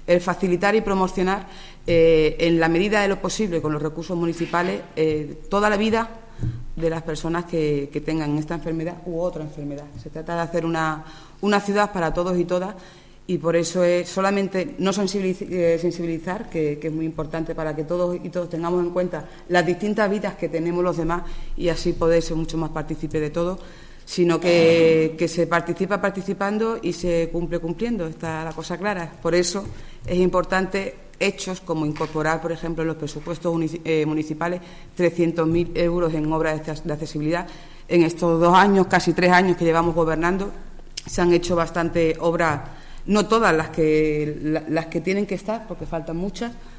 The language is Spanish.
el facilitar y promocionar, en la medida de lo posible, con los recursos municipales, toda la vida de las personas que tengan esta enfermedad u otra enfermedad. Se trata de hacer una ciudad para todos y todas, y por eso es solamente no sensibilizar, que es muy importante para que todos y todos tengamos en cuenta las distintas vidas que tenemos los demás y así poder ser mucho más partícipe de todo, sino que se participa participando y se cumple cumpliendo, está la cosa clara. Por eso es importante hechos como incorporar, por ejemplo, en los presupuestos municipales 300.000 euros en obras de accesibilidad. En estos 2 años, casi 3 años que llevamos gobernando, se han hecho bastante obras, no todas las que tienen que estar, porque faltan muchas,